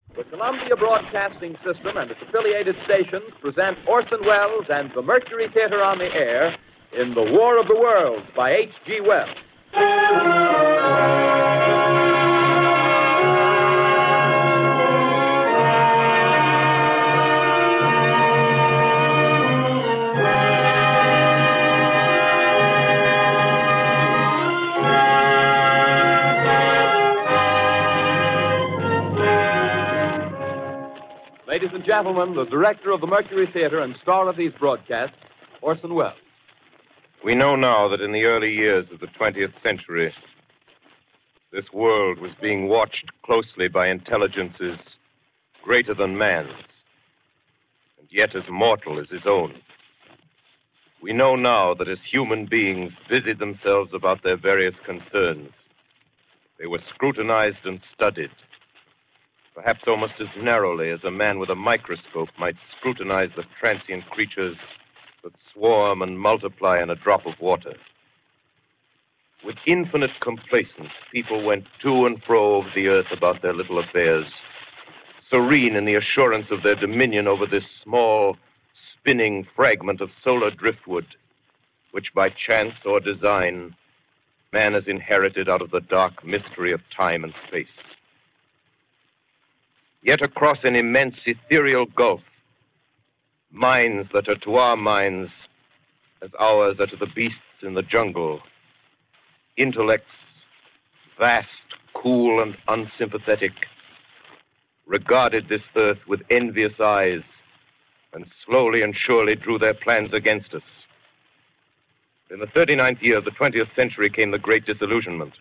The Columbia Broadcasting System and its affiliated stations present Orson Welles and the Mercury Theater on the air in The War of the Worlds by H.G. Wells. Ladies and gentlemen, the director of the Mercury Theater and star of these broadcasts, Orson Welles. We know now that in the early years of the 20th century, this world was being watched closely by intelligences greater than man's, and yet as mortal as his own. We know now that as human beings busied themselves about their various concerns, they were scrutinized and studied, perhaps almost as narrowly as a man with a microscope might scrutinize the transient creatures that swarm and multiply in a drop of water. With infinite complacence, people went to and fro over the earth about their little affairs, serene in the assurance of their dominion over this small, spinning fragment of solar driftwood, which by chance or design, man has inherited out of the dark mystery of time and space. Yet across an immense ethereal gulf, minds that are to our minds as ours are to the beasts in the jungle, intellects, vast, cool, and unsympathetic, regarded this earth with envious eyes and slowly and surely drew their plans against us. In the 39th year of the 20th century came the Great Disillusionment.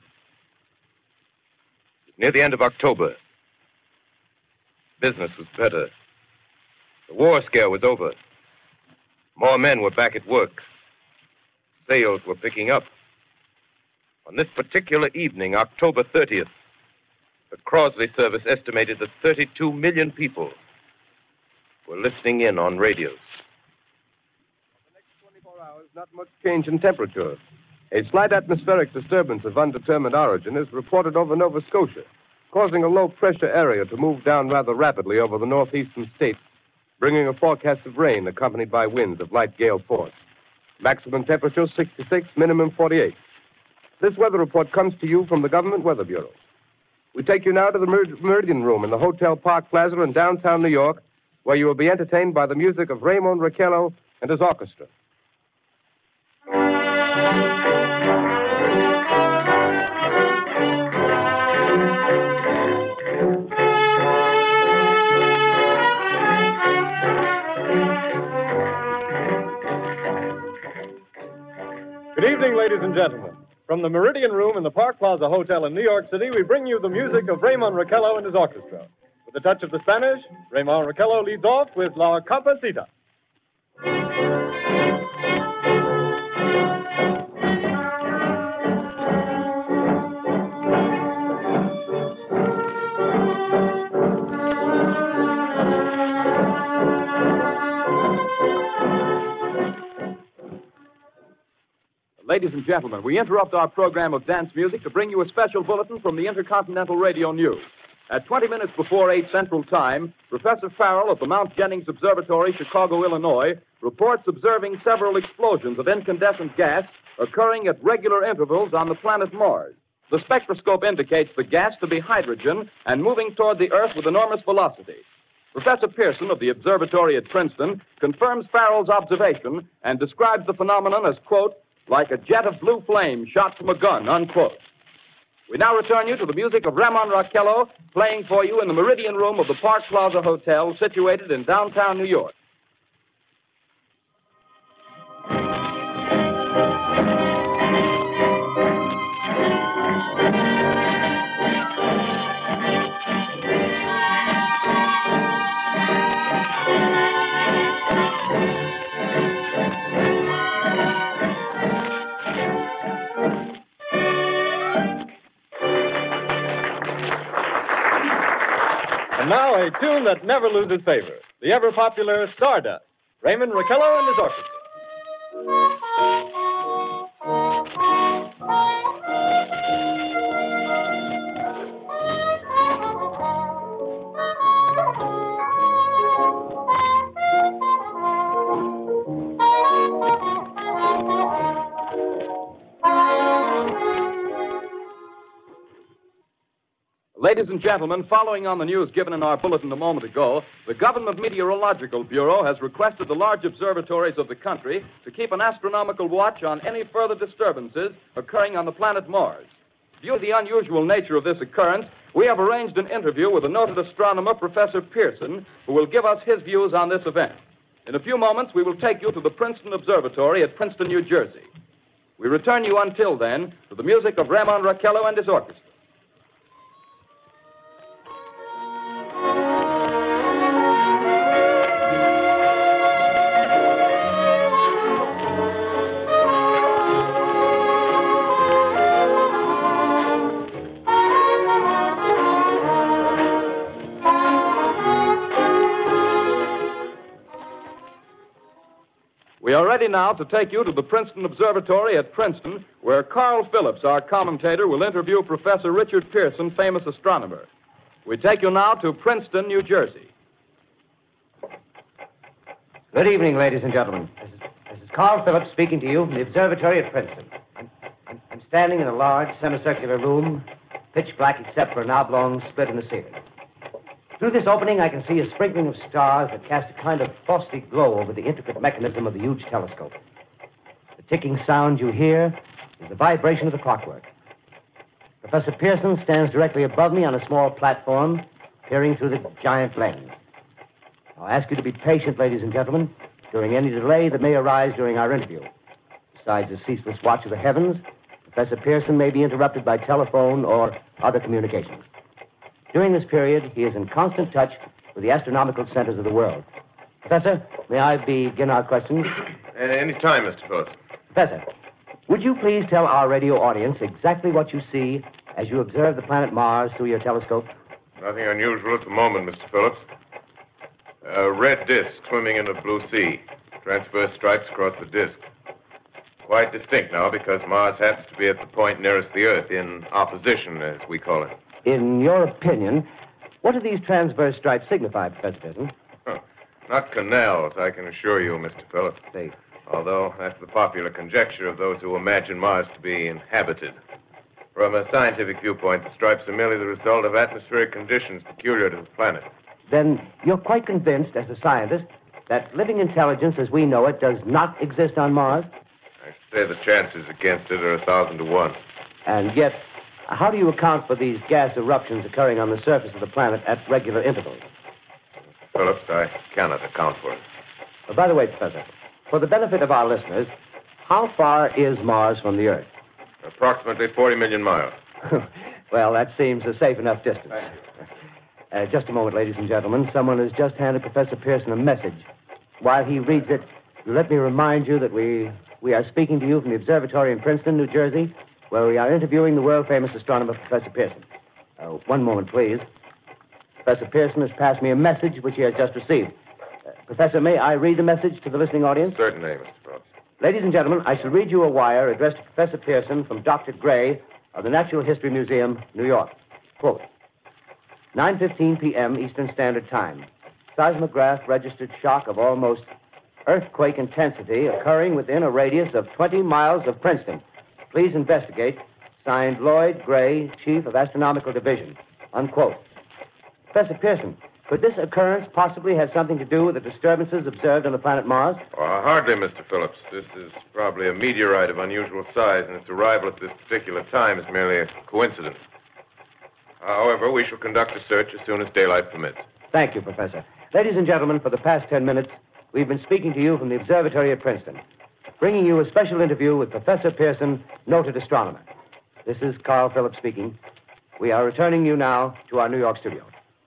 Near the end of October, business was better. The war scare was over. More men were back at work. Sales were picking up. On this particular evening, October 30th, the Crosley service estimated that 32 million people were listening in on radios. For the next 24 hours, not much change in temperature. A slight atmospheric disturbance of undetermined origin is reported over Nova Scotia, causing a low-pressure area to move down rather rapidly over the northeastern states, bringing a forecast of rain accompanied by winds of light gale force. Maximum temperature 66, minimum 48. This weather report comes to you from the Government Weather Bureau. We take you now to the Meridian Room in the Hotel Park Plaza in downtown New York, where you will be entertained by the music of Raymond Raquello and his orchestra. Good evening, ladies and gentlemen. From the Meridian Room in the Park Plaza Hotel in New York City, we bring you the music of Raymond Raquello and his orchestra. With a touch of the Spanish, Raymond Raquello leads off with La Comparsita. Ladies and gentlemen, we interrupt our program of dance music to bring you a special bulletin from the Intercontinental Radio News. At 20 minutes before 8 Central Time, Professor Farrell of the Mount Jennings Observatory, Chicago, Illinois, reports observing several explosions of incandescent gas occurring at regular intervals on the planet Mars. The spectroscope indicates the gas to be hydrogen and moving toward the Earth with enormous velocity. Professor Pearson of the observatory at Princeton confirms Farrell's observation and describes the phenomenon as, quote, like a jet of blue flame shot from a gun, unquote. We now return you to the music of Raymond Raquello, playing for you in the Meridian Room of the Park Plaza Hotel, situated in downtown New York. And now a tune that never loses favor, the ever-popular Stardust, Raymond Raquello and his orchestra. Ladies and gentlemen, following on the news given in our bulletin a moment ago, the Government Meteorological Bureau has requested the large observatories of the country to keep an astronomical watch on any further disturbances occurring on the planet Mars. Due to the unusual nature of this occurrence, we have arranged an interview with the noted astronomer, Professor Pearson, who will give us his views on this event. In a few moments, we will take you to the Princeton Observatory at Princeton, New Jersey. We return you until then to the music of Raymond Raquello and his orchestra. We are ready now to take you to the Princeton Observatory at Princeton, where Carl Phillips, our commentator, will interview Professor Richard Pearson, famous astronomer. We take you now to Princeton, New Jersey. Good evening, ladies and gentlemen. This is Carl Phillips speaking to you from the observatory at Princeton. I'm standing in a large semicircular room, pitch black except for an oblong split in the ceiling. Through this opening, I can see a sprinkling of stars that cast a kind of frosty glow over the intricate mechanism of the huge telescope. The ticking sound you hear is the vibration of the clockwork. Professor Pearson stands directly above me on a small platform, peering through the giant lens. I'll ask you to be patient, ladies and gentlemen, during any delay that may arise during our interview. Besides the ceaseless watch of the heavens, Professor Pearson may be interrupted by telephone or other communications. During this period, he is in constant touch with the astronomical centers of the world. Professor, may I begin our questions? Any time, Mr. Phillips. Professor, would you please tell our radio audience exactly what you see as you observe the planet Mars through your telescope? Nothing unusual at the moment, Mr. Phillips. A red disk swimming in a blue sea. Transverse stripes across the disk. Quite distinct now because Mars happens to be at the point nearest the Earth, in opposition, as we call it. In your opinion, what do these transverse stripes signify, Professor Pearson? Not canals, I can assure you, Mr. Phillips. They... Although that's the popular conjecture of those who imagine Mars to be inhabited. From a scientific viewpoint, the stripes are merely the result of atmospheric conditions peculiar to the planet. Then you're quite convinced, as a scientist, that living intelligence as we know it does not exist on Mars? I say the chances against it are 1,000 to 1. And yet, how do you account for these gas eruptions occurring on the surface of the planet at regular intervals? Phillips, I cannot account for it. By the way, Professor, for the benefit of our listeners, how far is Mars from the Earth? Approximately 40 million miles. Well, that seems a safe enough distance. Just a moment, ladies and gentlemen. Someone has just handed Professor Pearson a message. While he reads it, let me remind you that we are speaking to you from the observatory in Princeton, New Jersey, where we are interviewing the world-famous astronomer, Professor Pearson. One moment, please. Professor Pearson has passed me a message which he has just received. Professor, may I read the message to the listening audience? Certainly, Mr. Phillips. Ladies and gentlemen, I shall read you a wire addressed to Professor Pearson from Dr. Gray of the Natural History Museum, New York. Quote, 9:15 p.m. Eastern Standard Time. Seismograph registered shock of almost earthquake intensity occurring within a radius of 20 miles of Princeton. Please investigate. Signed, Lloyd Gray, Chief of Astronomical Division. Unquote. Professor Pearson, could this occurrence possibly have something to do with the disturbances observed on the planet Mars? Hardly, Mr. Phillips. This is probably a meteorite of unusual size, and its arrival at this particular time is merely a coincidence. However, we shall conduct a search as soon as daylight permits. Thank you, Professor. Ladies and gentlemen, for the past 10 minutes, we've been speaking to you from the observatory at Princeton, bringing you a special interview with Professor Pearson, noted astronomer. This is Carl Phillips speaking. We are returning you now to our New York studio.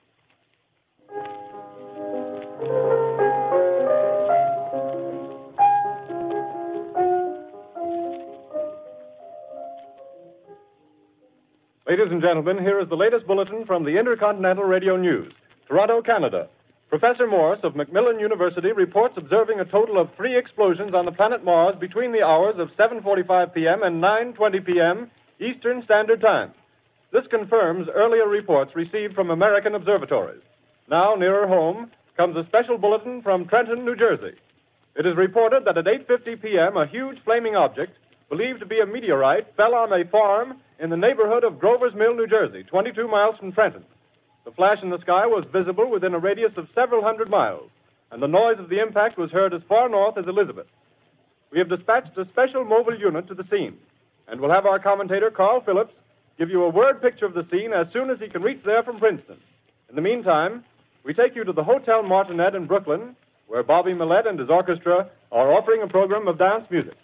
Ladies and gentlemen, here is the latest bulletin from the Intercontinental Radio News. Toronto, Canada. Professor Morse of Macmillan University reports observing a total of 3 explosions on the planet Mars between the hours of 7:45 p.m. and 9:20 p.m. Eastern Standard Time. This confirms earlier reports received from American observatories. Now, nearer home, comes a special bulletin from Trenton, New Jersey. It is reported that at 8:50 p.m., a huge flaming object, believed to be a meteorite, fell on a farm in the neighborhood of Grover's Mill, New Jersey, 22 miles from Trenton. The flash in the sky was visible within a radius of several hundred miles, and the noise of the impact was heard as far north as Elizabeth. We have dispatched a special mobile unit to the scene, and we'll have our commentator, Carl Phillips, give you a word picture of the scene as soon as he can reach there from Princeton. In the meantime, we take you to the Hotel Martinet in Brooklyn, where Bobby Millett and his orchestra are offering a program of dance music.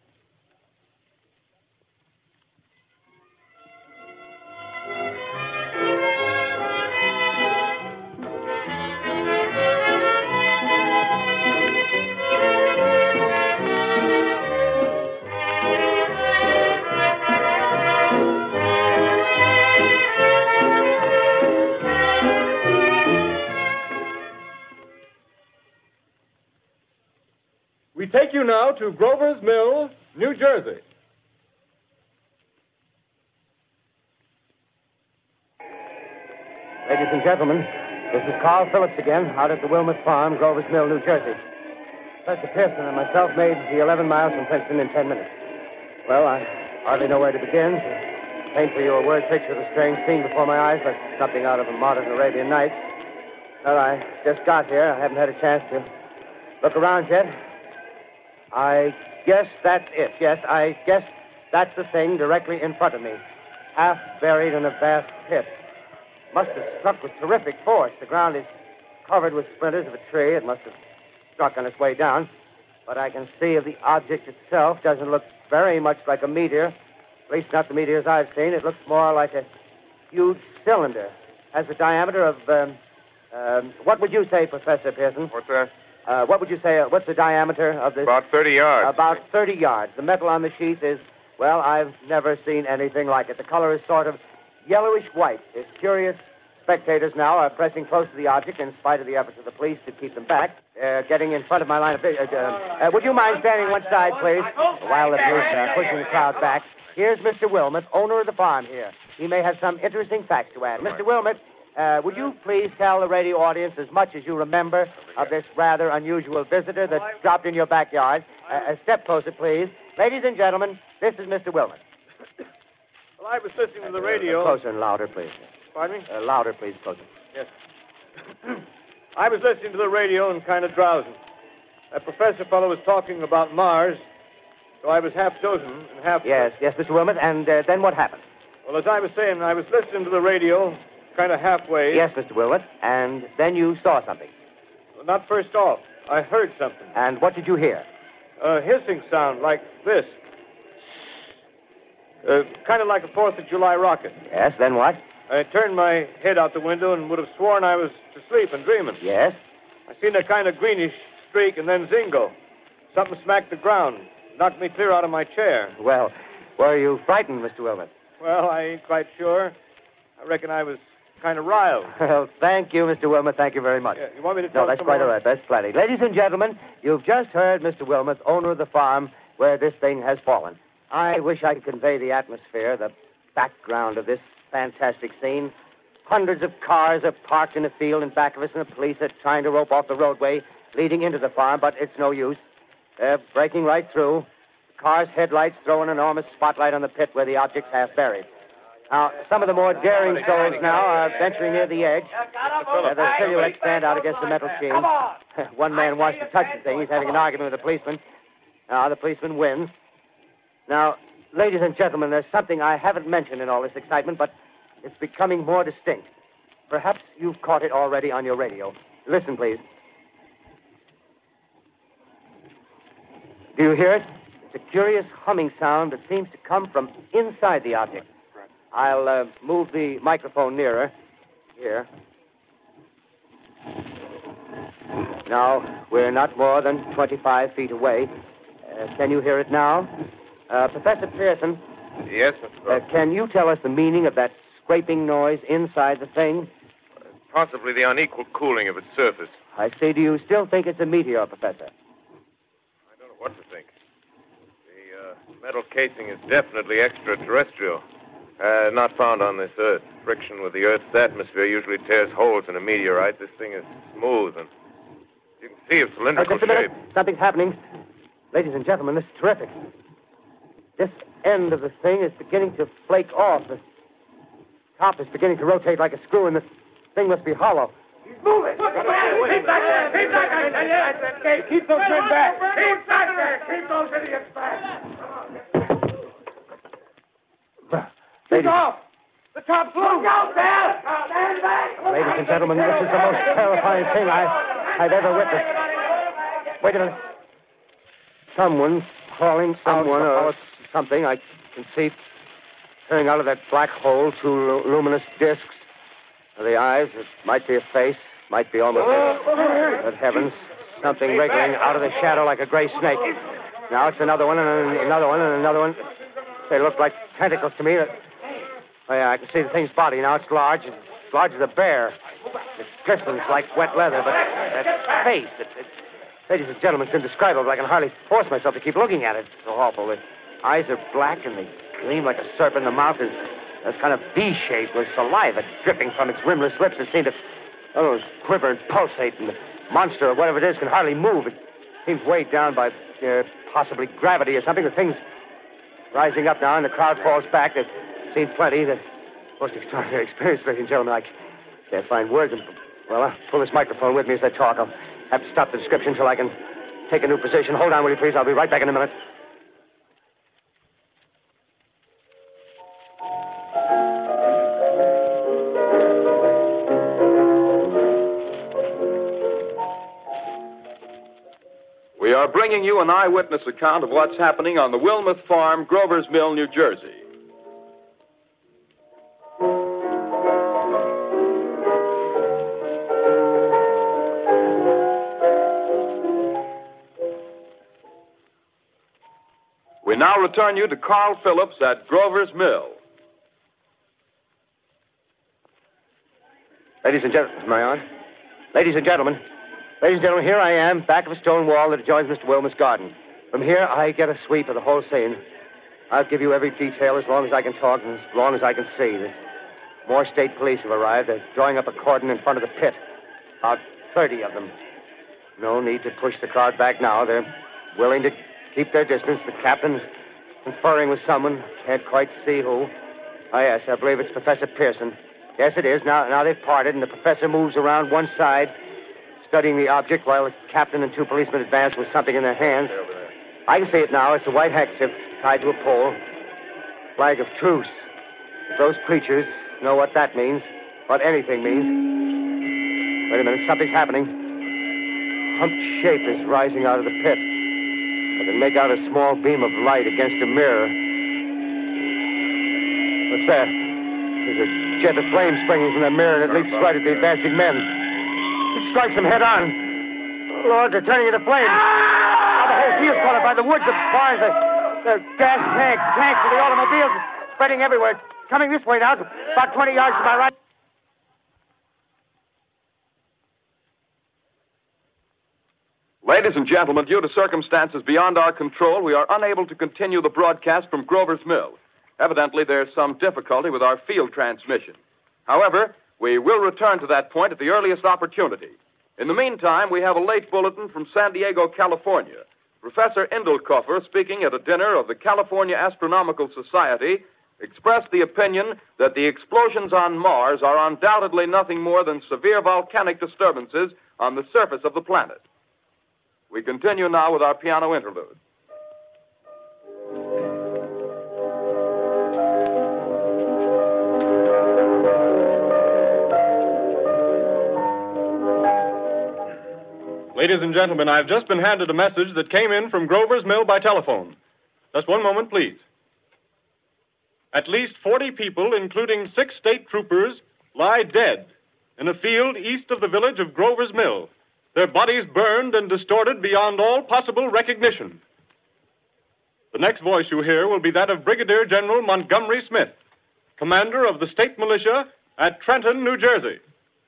We take you now to Grover's Mill, New Jersey. Ladies and gentlemen, this is Carl Phillips again, out at the Wilmot Farm, Grover's Mill, New Jersey. Professor Pearson and myself made the 11 miles from Princeton in 10 minutes. Well, I hardly know where to begin. To paint for you a word picture of the strange scene before my eyes, like something out of a modern Arabian Nights. Well, I just got here. I haven't had a chance to look around yet. I guess that's it. Yes, I guess that's the thing directly in front of me, half buried in a vast pit. Must have struck with terrific force. The ground is covered with splinters of a tree. It must have struck on its way down. But I can see the object itself doesn't look very much like a meteor, at least not the meteors I've seen. It looks more like a huge cylinder. Has a diameter of, what would you say, Professor Pearson? What's that? What would you say, what's the diameter of this? About 30 yards. About 30 yards. The metal on the sheath is, well, I've never seen anything like it. The color is sort of yellowish white. Its curious spectators now are pressing close to the object in spite of the efforts of the police to keep them back. Getting in front of my line of vision. Would you mind standing one side, please? While the police are pushing the crowd back. Here's Mr. Wilmot, owner of the farm here. He may have some interesting facts to add. Mr. Wilmot, would you please tell the radio audience as much as you remember of this rather unusual visitor that dropped in your backyard? A step closer, please. Ladies and gentlemen, this is Mr. Wilmot. Well, I was listening to the radio. Closer and louder, please. Pardon me? Louder, please, closer. Yes. I was listening to the radio and kind of drowsing. That professor fellow was talking about Mars, so I was half dozing and half... Yes, Mr. Wilmot, and then what happened? Well, as I was saying, I was listening to the radio... kind of halfway. Yes, Mr. Wilmot. And then you saw something. Well, not first off. I heard something. And what did you hear? A hissing sound like this. Kind of like a 4th of July rocket. Yes, then what? I turned my head out the window and would have sworn I was asleep and dreaming. Yes? I seen a kind of greenish streak and then zingo. Something smacked the ground. Knocked me clear out of my chair. Well, were you frightened, Mr. Wilmot? Well, I ain't quite sure. I reckon I was kind of riled. Well, thank you, Mr. Wilmot. Thank you very much. Yeah, you want me to tell No, that's quite all right. That's plenty. Ladies and gentlemen, you've just heard Mr. Wilmot, owner of the farm where this thing has fallen. I wish I could convey the atmosphere, the background of this fantastic scene. Hundreds of cars are parked in a field in back of us, and the police are trying to rope off the roadway leading into the farm, but it's no use. They're breaking right through. The car's headlights throw an enormous spotlight on the pit where the object's half buried. Now, some of the more daring souls now are venturing near the edge. The silhouettes stand out against the metal sheen. One man wants to touch the thing. He's having an argument with the policeman. Now, the policeman wins. Now, ladies and gentlemen, there's something I haven't mentioned in all this excitement, but it's becoming more distinct. Perhaps you've caught it already on your radio. Listen, please. Do you hear it? It's a curious humming sound that seems to come from inside the object. I'll move the microphone nearer. Here. Now, we're not more than 25 feet away. Can you hear it now? Professor Pearson. Yes, Mr. Can you tell us the meaning of that scraping noise inside the thing? Possibly the unequal cooling of its surface. I say, do you still think it's a meteor, Professor? I don't know what to think. The metal casing is definitely extraterrestrial. Not found on this Earth. Friction with the Earth's atmosphere usually tears holes in a meteorite. This thing is smooth, and you can see its cylindrical Just a minute. shape. Something's happening. Ladies and gentlemen, this is terrific. This end of the thing is beginning to flake off. The top is beginning to rotate like a screw, and the thing must be hollow. He's moving. Keep back there. Keep back there. Keep those men back. Keep back there. Keep those idiots back. Take off. The top's loose. Look out there. Stand back. Ladies and gentlemen, this is the most terrifying thing I've ever witnessed. Wait a minute. Someone's calling someone or something. I can see coming out of that black hole two luminous discs. The eyes, it might be a face, might be almost But heavens, something wriggling out of the shadow like a gray snake. Now it's another one, and another one, and another one. They look like tentacles to me. Oh, yeah, I can see the thing's body. Now it's large as a bear. It glistens like wet leather, but that face, ladies and gentlemen, it's indescribable. I can hardly force myself to keep looking at it. It's so awful. The eyes are black, and they gleam like a serpent. The mouth is kind of V-shaped with saliva dripping from its rimless lips that seem to quiver and pulsate. And the monster, or whatever it is, can hardly move. It seems weighed down by possibly gravity or something. The thing's rising up now, and the crowd falls back. They've seen plenty. The most extraordinary experience, ladies and gentlemen. I can't find words. Well, I'll pull this microphone with me as I talk. I'll have to stop the description until I can take a new position. Hold on, will you, please? I'll be right back in a minute. We are bringing you an eyewitness account of what's happening on the Wilmuth Farm, Grover's Mill, New Jersey. We now return you to Carl Phillips at Grover's Mill. Ladies and gentlemen, am I on? Ladies and gentlemen, here I am, back of a stone wall that adjoins Mr. Wilmuth's garden. From here, I get a sweep of the whole scene. I'll give you every detail as long as I can talk and as long as I can see. More state police have arrived. They're drawing up a cordon in front of the pit. About 30 of them. No need to push the crowd back now. They're willing to keep their distance. The captain's conferring with someone. Can't quite see who. Oh, yes, I believe it's Professor Pearson. Yes, it is. Now they've parted, and the professor moves around one side, studying the object while the captain and two policemen advance with something in their hands. I can see it now. It's a white handkerchief tied to a pole. Flag of truce. If those preachers know what that means, what anything means. Wait a minute. Something's happening. A humped shape is rising out of the pit. I can make out a small beam of light against a mirror. What's that? There's a jet of flame springing from the mirror, and it leaps right at the advancing men. It strikes them head on. Lord, they're turning into flames. Now the whole field's caught up by the woods, the barns, the gas tanks of the automobiles, spreading everywhere. It's coming this way now, about 20 yards to my right. Ladies and gentlemen, due to circumstances beyond our control, we are unable to continue the broadcast from Grover's Mill. Evidently, there's some difficulty with our field transmission. However, we will return to that point at the earliest opportunity. In the meantime, we have a late bulletin from San Diego, California. Professor Indelkoffer, speaking at a dinner of the California Astronomical Society, expressed the opinion that the explosions on Mars are undoubtedly nothing more than severe volcanic disturbances on the surface of the planet. We continue now with our piano interlude. Ladies and gentlemen, I've just been handed a message that came in from Grover's Mill by telephone. Just one moment, please. At least 40 people, including 6 state troopers, lie dead in a field east of the village of Grover's Mill. Their bodies burned and distorted beyond all possible recognition. The next voice you hear will be that of Brigadier General Montgomery Smith, commander of the state militia at Trenton, New Jersey.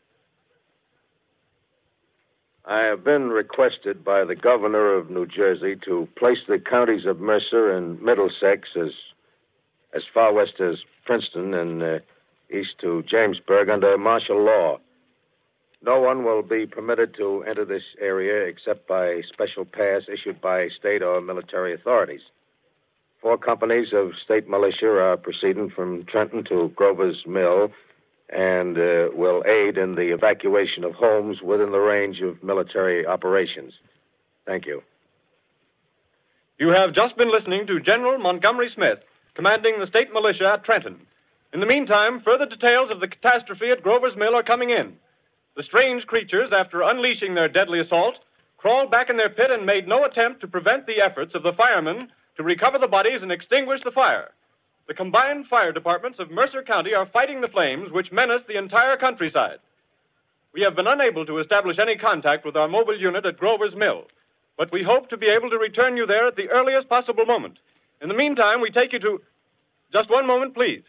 I have been requested by the governor of New Jersey to place the counties of Mercer and Middlesex as far west as Princeton and east to Jamesburg under martial law. No one will be permitted to enter this area except by special pass issued by state or military authorities. 4 companies of state militia are proceeding from Trenton to Grover's Mill and will aid in the evacuation of homes within the range of military operations. Thank you. You have just been listening to General Montgomery Smith, commanding the state militia at Trenton. In the meantime, further details of the catastrophe at Grover's Mill are coming in. The strange creatures, after unleashing their deadly assault, crawled back in their pit and made no attempt to prevent the efforts of the firemen to recover the bodies and extinguish the fire. The combined fire departments of Mercer County are fighting the flames which menace the entire countryside. We have been unable to establish any contact with our mobile unit at Grover's Mill, but we hope to be able to return you there at the earliest possible moment. In the meantime, we take you to... Just one moment, please.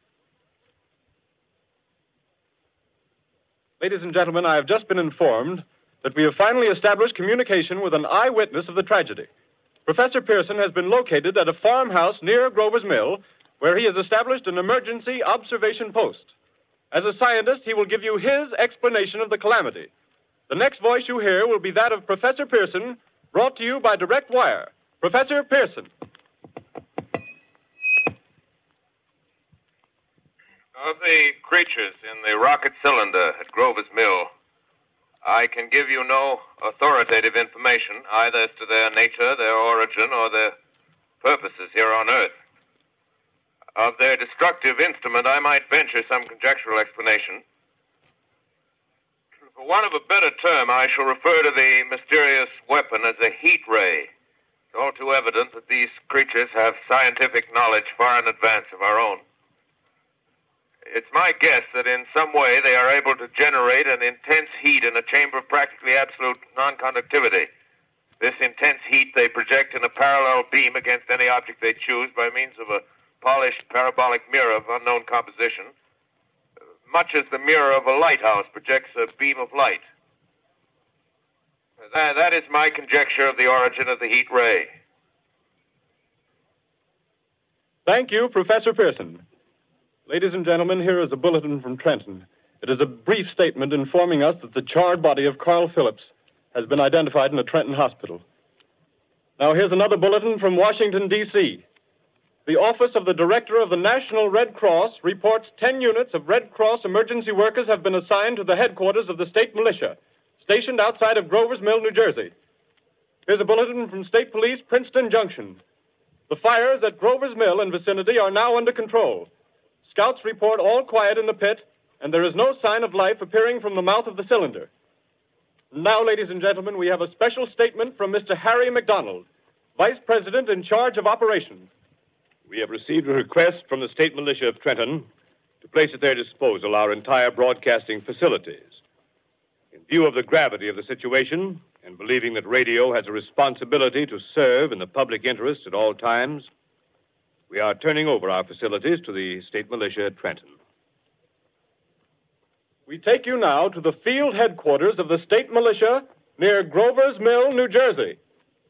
Ladies and gentlemen, I have just been informed that we have finally established communication with an eyewitness of the tragedy. Professor Pearson has been located at a farmhouse near Grover's Mill, where he has established an emergency observation post. As a scientist, he will give you his explanation of the calamity. The next voice you hear will be that of Professor Pearson, brought to you by direct wire. Professor Pearson. Of the creatures in the rocket cylinder at Grover's Mill, I can give you no authoritative information, either as to their nature, their origin, or their purposes here on Earth. Of their destructive instrument, I might venture some conjectural explanation. For want of a better term, I shall refer to the mysterious weapon as a heat ray. It's all too evident that these creatures have scientific knowledge far in advance of our own. It's my guess that in some way they are able to generate an intense heat in a chamber of practically absolute non-conductivity. This intense heat they project in a parallel beam against any object they choose by means of a polished parabolic mirror of unknown composition, much as the mirror of a lighthouse projects a beam of light. That is my conjecture of the origin of the heat ray. Thank you, Professor Pearson. Ladies and gentlemen, here is a bulletin from Trenton. It is a brief statement informing us that the charred body of Carl Phillips has been identified in a Trenton hospital. Now, here's another bulletin from Washington, D.C. The Office of the Director of the National Red Cross reports 10 units of Red Cross emergency workers have been assigned to the headquarters of the state militia, stationed outside of Grover's Mill, New Jersey. Here's a bulletin from State Police, Princeton Junction. The fires at Grover's Mill and vicinity are now under control. Scouts report all quiet in the pit, and there is no sign of life appearing from the mouth of the cylinder. Now, ladies and gentlemen, we have a special statement from Mr. Harry McDonald, Vice President in charge of operations. We have received a request from the state militia of Trenton to place at their disposal our entire broadcasting facilities. In view of the gravity of the situation, and believing that radio has a responsibility to serve in the public interest at all times, we are turning over our facilities to the state militia at Trenton. We take you now to the field headquarters of the state militia near Grover's Mill, New Jersey.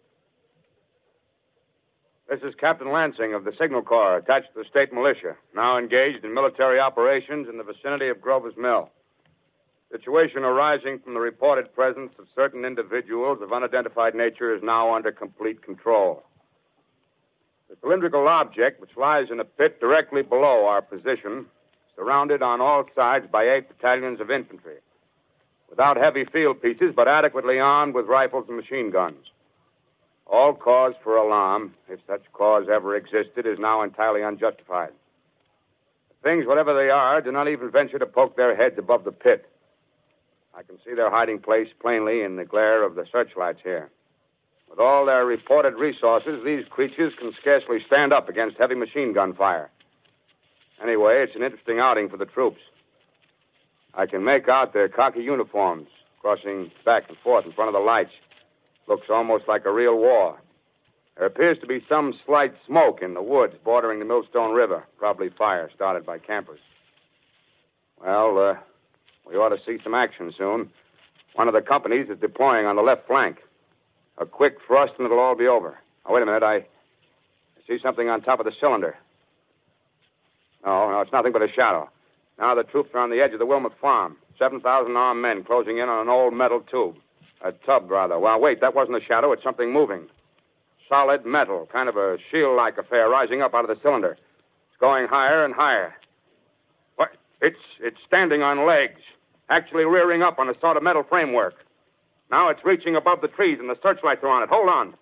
This is Captain Lansing of the Signal Corps, attached to the state militia, now engaged in military operations in the vicinity of Grover's Mill. Situation arising from the reported presence of certain individuals of unidentified nature is now under complete control. The cylindrical object, which lies in a pit directly below our position, surrounded on all sides by 8 battalions of infantry, without heavy field pieces, but adequately armed with rifles and machine guns. All cause for alarm, if such cause ever existed, is now entirely unjustified. Things, whatever they are, do not even venture to poke their heads above the pit. I can see their hiding place plainly in the glare of the searchlights here. With all their reported resources, these creatures can scarcely stand up against heavy machine gun fire. Anyway, it's an interesting outing for the troops. I can make out their khaki uniforms crossing back and forth in front of the lights. Looks almost like a real war. There appears to be some slight smoke in the woods bordering the Millstone River. Probably fire started by campers. Well, we ought to see some action soon. One of the companies is deploying on the left flank. A quick thrust and it'll all be over. Now, wait a minute. I see something on top of the cylinder. No, it's nothing but a shadow. Now the troops are on the edge of the Wilmot Farm. 7,000 armed men closing in on an old metal tube. A tub, rather. Well, wait, that wasn't a shadow. It's something moving. solid metal, kind of a shield-like affair rising up out of the cylinder. It's going higher and higher. What? It's standing on legs, actually rearing up on a sort of metal framework. Now it's reaching above the trees and the searchlights are on it. Hold on.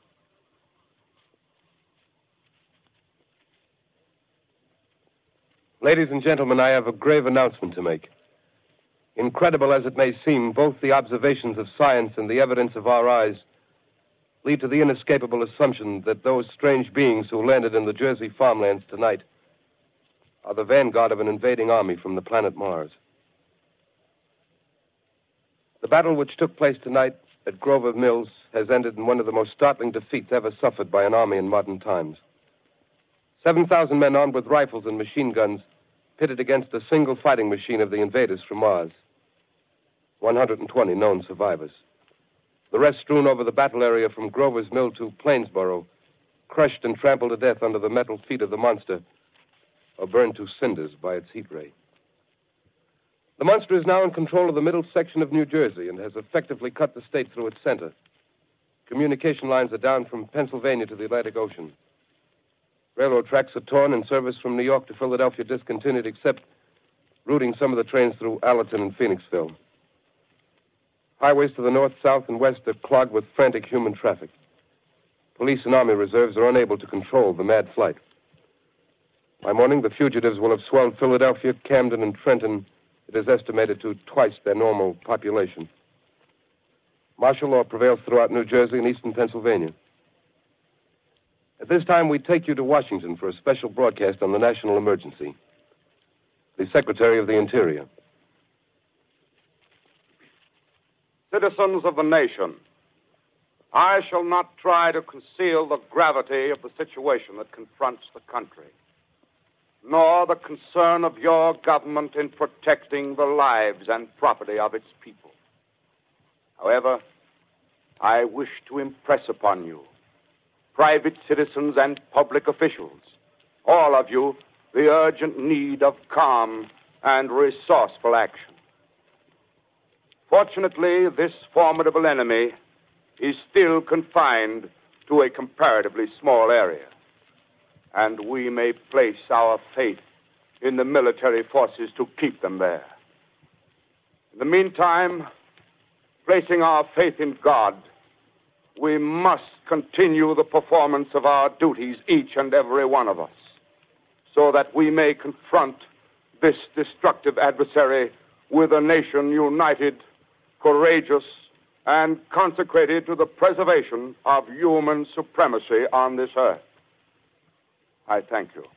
Ladies and gentlemen, I have a grave announcement to make. Incredible as it may seem, both the observations of science and the evidence of our eyes lead to the inescapable assumption that those strange beings who landed in the Jersey farmlands tonight are the vanguard of an invading army from the planet Mars. The battle which took place tonight at Grover Mills has ended in one of the most startling defeats ever suffered by an army in modern times. 7,000 men armed with rifles and machine guns pitted against a single fighting machine of the invaders from Mars. 120 known survivors. The rest strewn over the battle area from Grover's Mill to Plainsboro, crushed and trampled to death under the metal feet of the monster, or burned to cinders by its heat ray. The monster is now in control of the middle section of New Jersey and has effectively cut the state through its center. Communication lines are down from Pennsylvania to the Atlantic Ocean. Railroad tracks are torn and service from New York to Philadelphia discontinued, except routing some of the trains through Allerton and Phoenixville. Highways to the north, south, and west are clogged with frantic human traffic. Police and army reserves are unable to control the mad flight. By morning, the fugitives will have swelled Philadelphia, Camden, and Trenton, it is estimated, to twice their normal population. Martial law prevails throughout New Jersey and eastern Pennsylvania. At this time, we take you to Washington for a special broadcast on the national emergency. The Secretary of the Interior. Citizens of the nation, I shall not try to conceal the gravity of the situation that confronts the country, nor the concern of your government in protecting the lives and property of its people. However, I wish to impress upon you, private citizens and public officials, all of you, the urgent need of calm and resourceful action. Fortunately, this formidable enemy is still confined to a comparatively small area, and we may place our faith in the military forces to keep them there. In the meantime, placing our faith in God, we must continue the performance of our duties, each and every one of us, so that we may confront this destructive adversary with a nation united, courageous, and consecrated to the preservation of human supremacy on this earth. I thank you.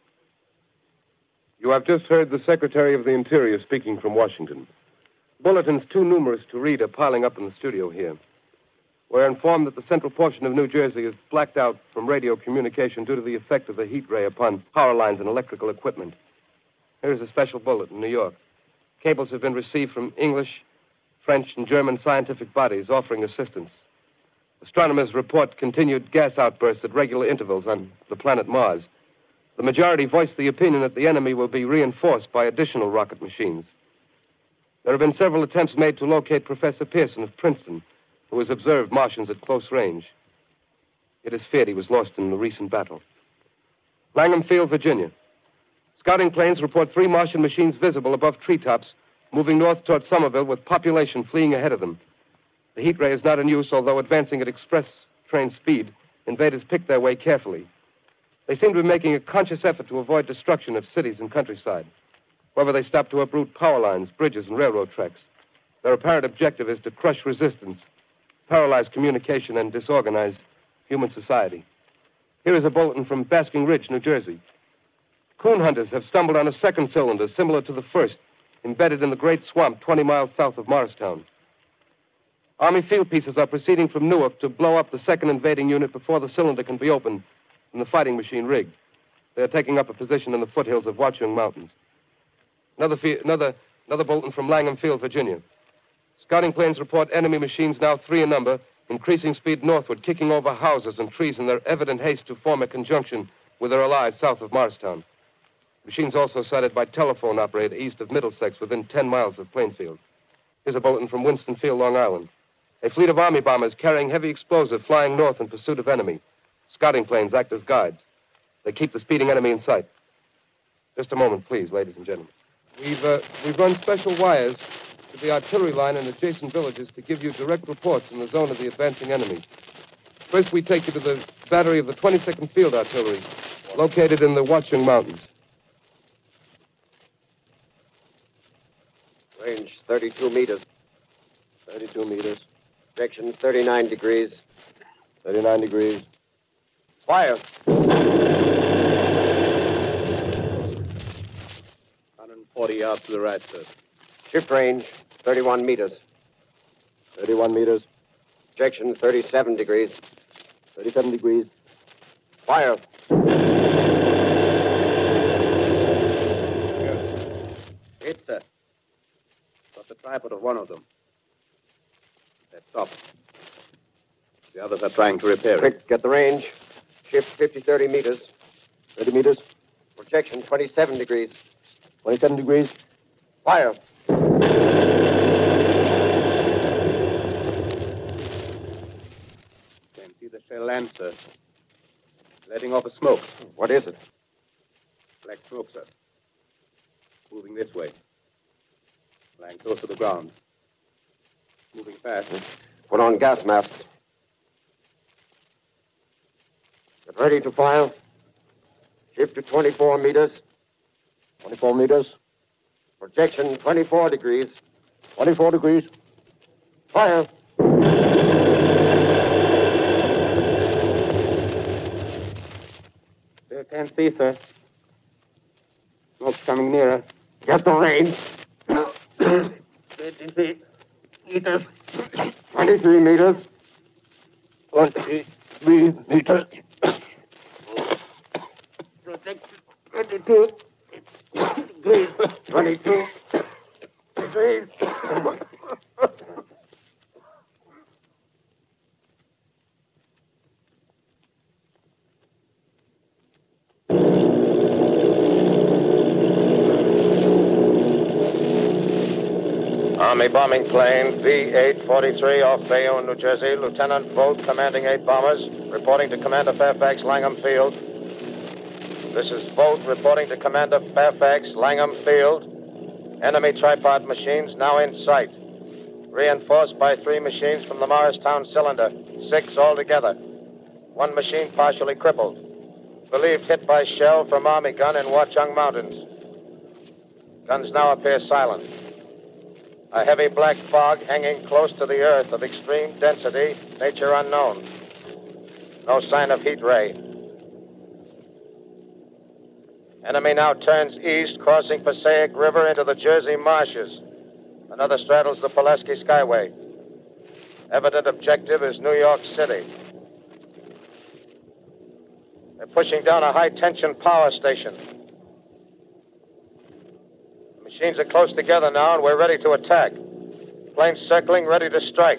You have just heard the Secretary of the Interior speaking from Washington. Bulletins too numerous to read are piling up in the studio here. We're informed that the central portion of New Jersey is blacked out from radio communication due to the effect of the heat ray upon power lines and electrical equipment. Here's a special bulletin in New York. Cables have been received from English, French, and German scientific bodies offering assistance. Astronomers report continued gas outbursts at regular intervals on the planet Mars. The majority voiced the opinion that the enemy will be reinforced by additional rocket machines. There have been several attempts made to locate Professor Pearson of Princeton, who has observed Martians at close range. It is feared he was lost in the recent battle. Langham Field, Virginia. Scouting planes report 3 Martian machines visible above treetops, moving north toward Somerville with population fleeing ahead of them. The heat ray is not in use, although advancing at express train speed, invaders pick their way carefully. They seem to be making a conscious effort to avoid destruction of cities and countryside. However, they stop to uproot power lines, bridges, and railroad tracks. Their apparent objective is to crush resistance, paralyze communication, and disorganize human society. Here is a bulletin from Basking Ridge, New Jersey. Coon hunters have stumbled on a second cylinder similar to the first, embedded in the great swamp 20 miles south of Morristown. Army field pieces are proceeding from Newark to blow up the second invading unit before the cylinder can be opened and the fighting machine rigged. They are taking up a position in the foothills of Watchung Mountains. Another bulletin from Langham Field, Virginia. Scouting planes report enemy machines, now 3 in number, increasing speed northward, kicking over houses and trees in their evident haste to form a conjunction with their allies south of Morristown. Machines also sighted by telephone operator east of Middlesex, within 10 miles of Plainfield. Here's a bulletin from Winston Field, Long Island. A fleet of Army bombers carrying heavy explosive flying north in pursuit of enemy. Scouting planes act as guides. They keep the speeding enemy in sight. Just a moment, please, ladies and gentlemen. We've run special wires to the artillery line in adjacent villages to give you direct reports in the zone of the advancing enemy. First, we take you to the battery of the 22nd Field Artillery, located in the Watchung Mountains. Range 32 meters. 32 meters. Projection 39 degrees. 39 degrees. Fire. 140 yards to the right, sir. Shift range 31 meters. 31 meters. Projection 37 degrees. 37 degrees. Fire. Hit, sir. Got the tripod of one of them. That's off. The others are trying to repair it. Quick, get the range. Shift 30 meters. 30 meters. Projection 27 degrees. 27 degrees. Fire. Can see the shell land, sir. Letting off a smoke. What is it? Black smoke, sir. Moving this way. Lying close to the ground. Moving fast. Put on gas masks. Get ready to fire. Shift to 24 meters. 24 meters. Projection 24 degrees. 24 degrees. Fire. Still can't see, sir. Smoke's coming nearer. Get the range. 23 meters. 23 meters. 23 meters. Projection 22 degrees. 22 degrees. Army bombing plane V-843 off Bayonne, New Jersey. Lieutenant Vogt, commanding 8 bombers, reporting to Commander Fairfax, Langham Field. This is Vogt reporting to Commander Fairfax, Langham Field. Enemy tripod machines now in sight. Reinforced by 3 machines from the Morristown cylinder. 6 altogether. 1 machine partially crippled. Believed hit by shell from Army gun in Watchung Mountains. Guns now appear silent. A heavy black fog hanging close to the earth of extreme density, nature unknown. No sign of heat ray. Enemy now turns east, crossing Passaic River into the Jersey marshes. Another straddles the Pulaski Skyway. Evident objective is New York City. They're pushing down a high-tension power station. The machines are close together now, and we're ready to attack. Planes circling, ready to strike.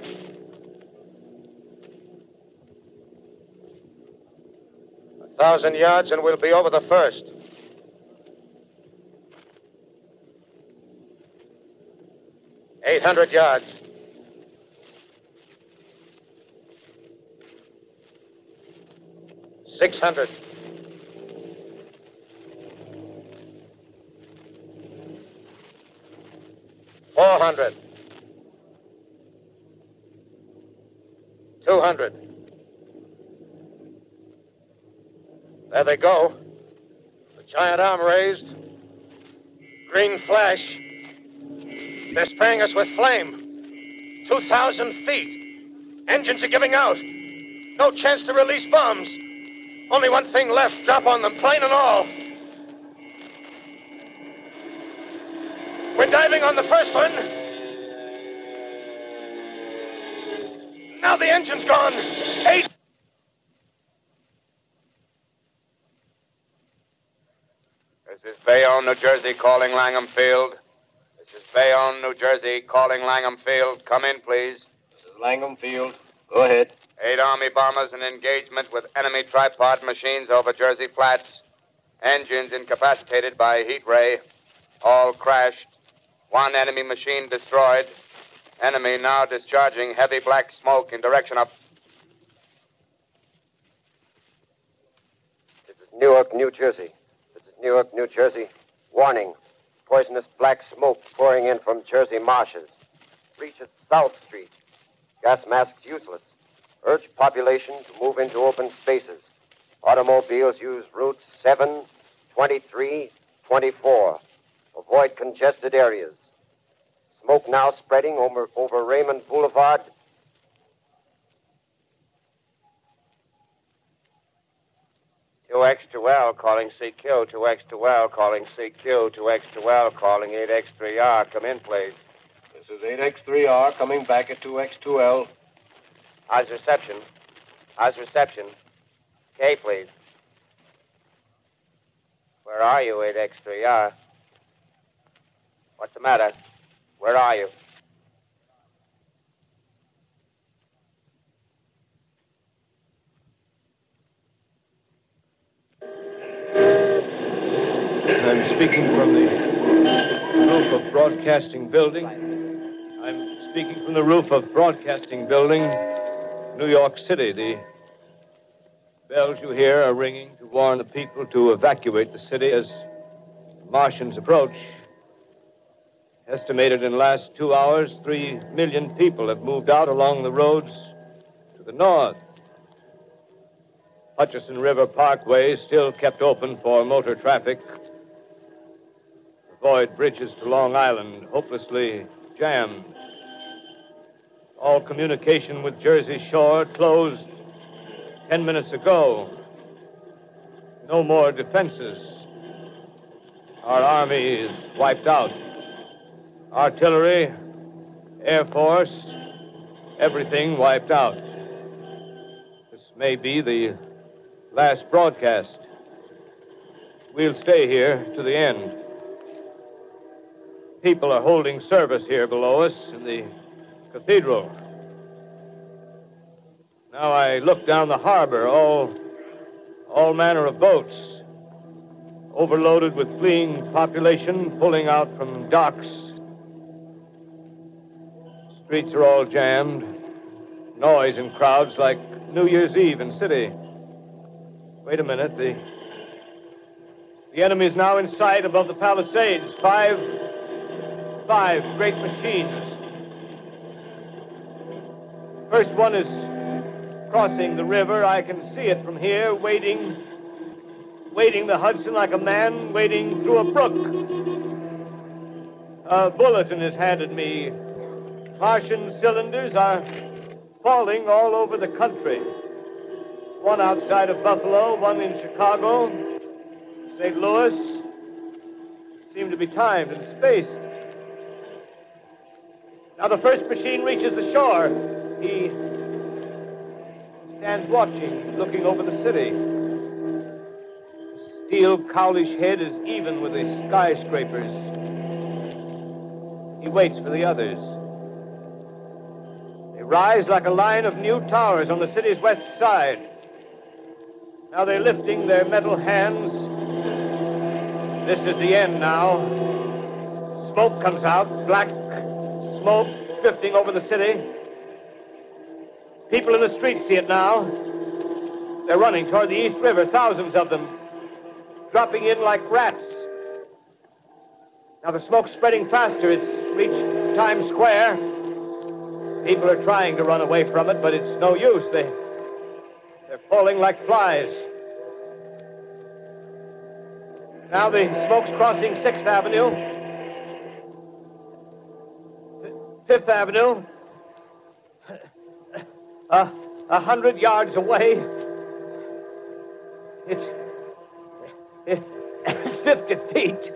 A 1,000 yards, and we'll be over the first. Eight 800 yards. $600. $400. $200. There they go. The giant arm raised. Green flash. They're spraying us with flame. 2,000 feet. Engines are giving out. No chance to release bombs. Only one thing left. Drop on them, plane and all. We're diving on the first one. Now the engine's gone. 8. This is Bayonne, New Jersey, calling Langham Field. This is Bayonne, New Jersey, calling Langham Field. Come in, please. This is Langham Field. Go ahead. 8 Army bombers in engagement with enemy tripod machines over Jersey Flats. Engines incapacitated by heat ray. All crashed. 1 enemy machine destroyed. Enemy now discharging heavy black smoke in direction of... This is Newark, New Jersey. This is Newark, New Jersey. Warning. Poisonous black smoke pouring in from Jersey marshes. Reaches South Street. Gas masks useless. Urge population to move into open spaces. Automobiles use routes 7, 23, 24. Avoid congested areas. Smoke now spreading over Raymond Boulevard. X2L calling CQ, 2X2L calling CQ, 2X2L calling 8X3R. Come in, please. This is 8X3R coming back at 2X2L. How's reception? How's reception? K, please. Where are you, 8X3R? What's the matter? Where are you? I'm speaking from the roof of Broadcasting Building. I'm speaking from the roof of Broadcasting Building, New York City. The bells you hear are ringing to warn the people to evacuate the city as the Martians approach. Estimated in the last 2 hours, 3 million people have moved out along the roads to the north. Hutchison River Parkway is still kept open for motor traffic. Avoid bridges to Long Island, hopelessly jammed. All communication with Jersey Shore closed 10 minutes ago. No more defenses. Our army is wiped out. Artillery, Air Force, everything wiped out. This may be the last broadcast. We'll stay here to the end. People are holding service here below us in the cathedral. Now I look down the harbor, all manner of boats, overloaded with fleeing population pulling out from docks. Streets are all jammed. Noise and crowds like New Year's Eve in city. Wait a minute. The enemy is now in sight above the Palisades. Five great machines. First one is crossing the river. I can see it from here, wading the Hudson like a man wading through a brook. A bulletin is handed me. Martian cylinders are falling all over the country. One outside of Buffalo, one in Chicago, St. Louis. Seem to be timed and spaced. Now the first machine reaches the shore. He stands watching, looking over the city. The steel cowlish head is even with the skyscrapers. He waits for the others. They rise like a line of new towers on the city's west side. Now they're lifting their metal hands. This is the end now. Smoke comes out, black smoke drifting over the city. People in the streets see it now. They're running toward the East River, thousands of them, dropping in like rats. Now the smoke's spreading faster. It's reached Times Square. People are trying to run away from it, but it's no use. They're falling like flies. Now the smoke's crossing 6th Avenue, 5th Avenue. 100 yards away. It's 50 feet.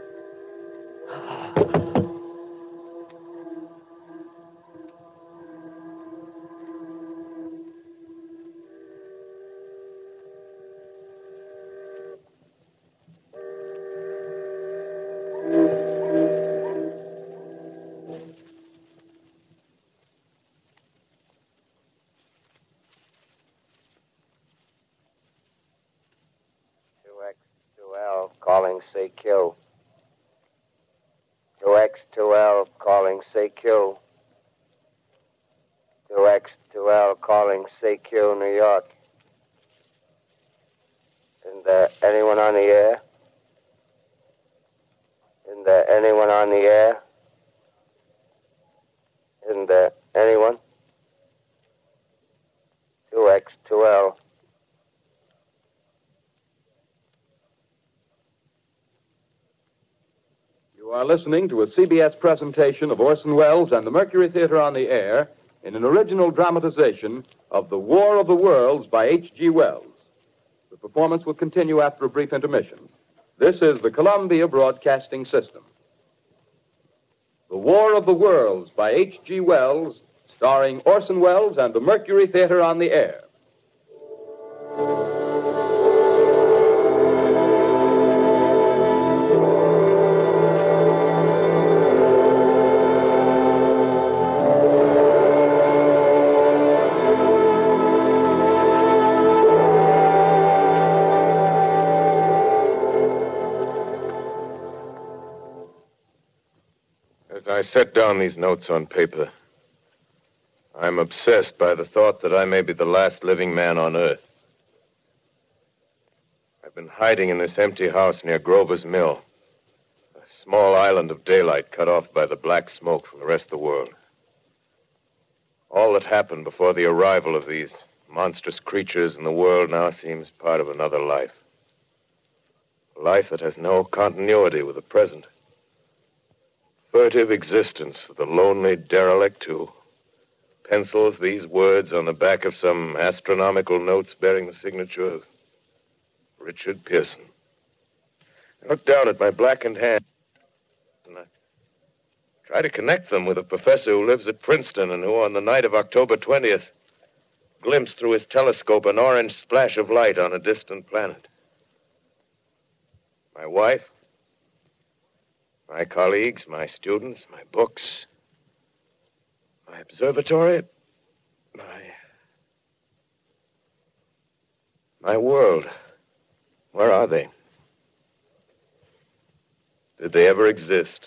Calling CQ. 2X2L calling CQ. 2L calling CQ, New York. Isn't there anyone on the air? Isn't there anyone on the air? Isn't there anyone? 2X, 2L. You are listening to a CBS presentation of Orson Welles and the Mercury Theater on the Air in an original dramatization of The War of the Worlds by H.G. Wells. The performance will continue after a brief intermission. This is the Columbia Broadcasting System. The War of the Worlds by H.G. Wells, starring Orson Welles and the Mercury Theater on the Air. I set down these notes on paper. I'm obsessed by the thought that I may be the last living man on Earth. I've been hiding in this empty house near Grover's Mill, a small island of daylight cut off by the black smoke from the rest of the world. All that happened before the arrival of these monstrous creatures in the world now seems part of another life. A life that has no continuity with the present. Furtive existence of the lonely derelict who pencils these words on the back of some astronomical notes bearing the signature of Richard Pearson. I look down at my blackened hands and I try to connect them with a professor who lives at Princeton and who, on the night of October 20th, glimpsed through his telescope an orange splash of light on a distant planet. My wife, my colleagues, my students, my books, my observatory, my world. Where are they? Did they ever exist?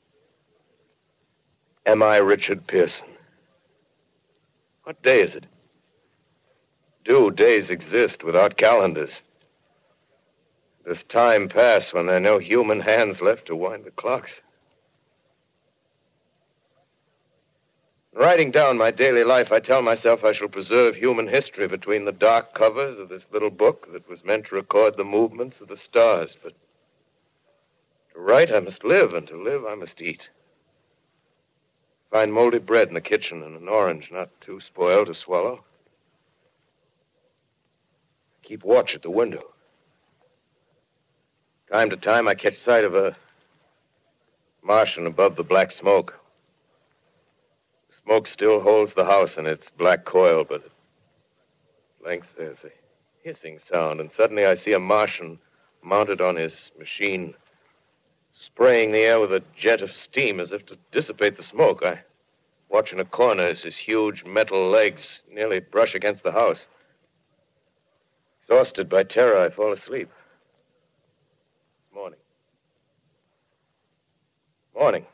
Am I Richard Pearson? What day is it? Do days exist without calendars? Does time pass when there are no human hands left to wind the clocks? Writing down my daily life, I tell myself I shall preserve human history between the dark covers of this little book that was meant to record the movements of the stars. But to write, I must live, and to live, I must eat. Find moldy bread in the kitchen and an orange not too spoiled to swallow. Keep watch at the window. Time to time, I catch sight of a Martian above the black smoke. The smoke still holds the house in its black coil, but at length there's a hissing sound, and suddenly I see a Martian mounted on his machine, spraying the air with a jet of steam as if to dissipate the smoke. I watch in a corner as his huge metal legs nearly brush against the house. Exhausted by terror, I fall asleep. Morning.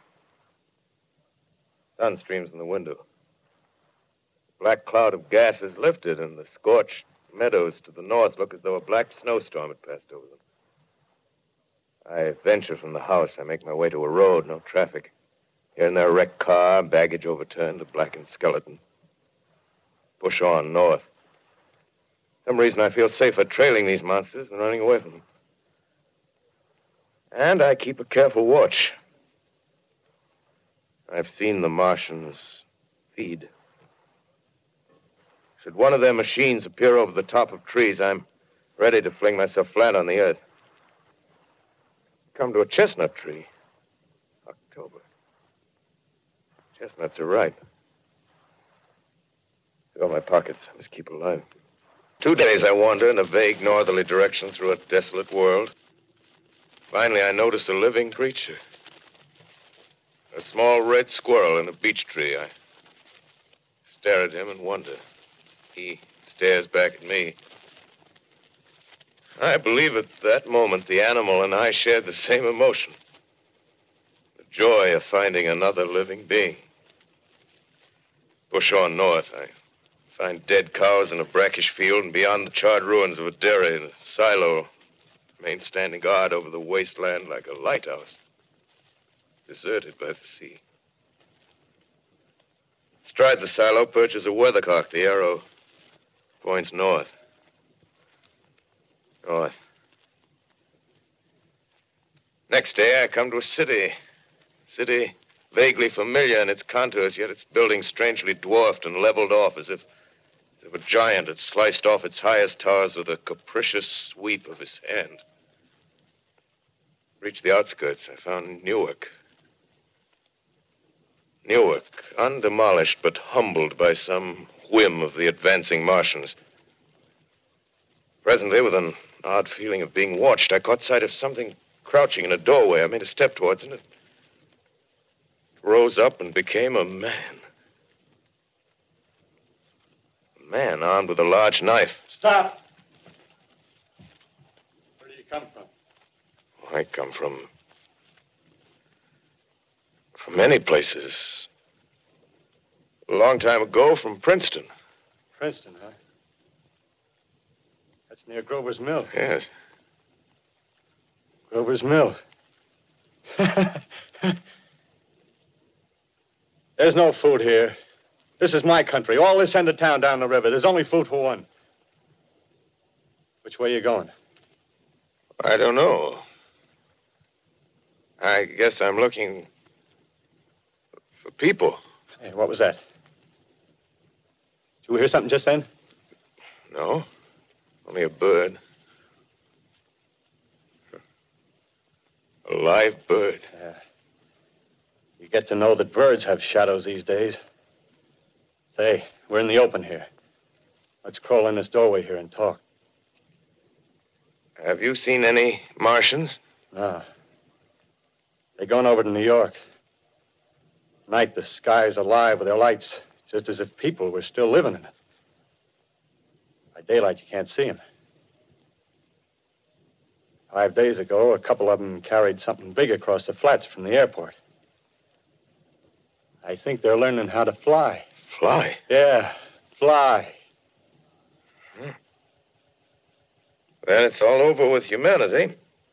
Sun streams in the window. The black cloud of gas is lifted, and the scorched meadows to the north look as though a black snowstorm had passed over them. I venture from the house. I make my way to a road, no traffic. Here and there, a wrecked car, baggage overturned, a blackened skeleton. Push on north. For some reason, I feel safer trailing these monsters than running away from them. And I keep a careful watch. I've seen the Martians feed. Should one of their machines appear over the top of trees, I'm ready to fling myself flat on the earth. Come to a chestnut tree. October. Chestnuts are ripe. Fill my pockets. I must keep alive. 2 days I wander in a vague northerly direction through a desolate world. Finally, I notice a living creature. A small red squirrel in a beech tree. I stare at him and wonder. He stares back at me. I believe at that moment the animal and I shared the same emotion. The joy of finding another living being. Push on north. I Find dead cows in a brackish field, and beyond the charred ruins of a dairy and a silo. Remain standing guard over the wasteland like a lighthouse. Deserted by the sea. Astride the silo perches a weathercock. The arrow points north. North. Next day, I come to a city. City vaguely familiar in its contours, yet its buildings strangely dwarfed and leveled off as if a giant had sliced off its highest towers with a capricious sweep of his hand. Reached the outskirts. I found Newark. Newark, undemolished but humbled by some whim of the advancing Martians. Presently, with an odd feeling of being watched, I caught sight of something crouching in a doorway. I made a step towards it, and it rose up and became a man. A man armed with a large knife. Stop! Where do you come from? I come from many places. A long time ago, from Princeton. Princeton, huh? That's near Grover's Mill. Yes. Grover's Mill. There's no food here. This is my country. All this end of town down the river. There's only food for one. Which way are you going? I don't know. I guess I'm looking for people. Hey, what was that? Did you hear something just then? No. Only a bird. A live bird. Yeah. You get to know that birds have shadows these days. Say, we're in the open here. Let's crawl in this doorway here and talk. Have you seen any Martians? No. They're going over to New York. Night, the sky's alive with their lights, just as if people were still living in it. By daylight, you can't see them. 5 days ago, a couple of them carried something big across the flats from the airport. I think they're learning how to fly. Fly? Yeah, fly. Then it's all over with humanity.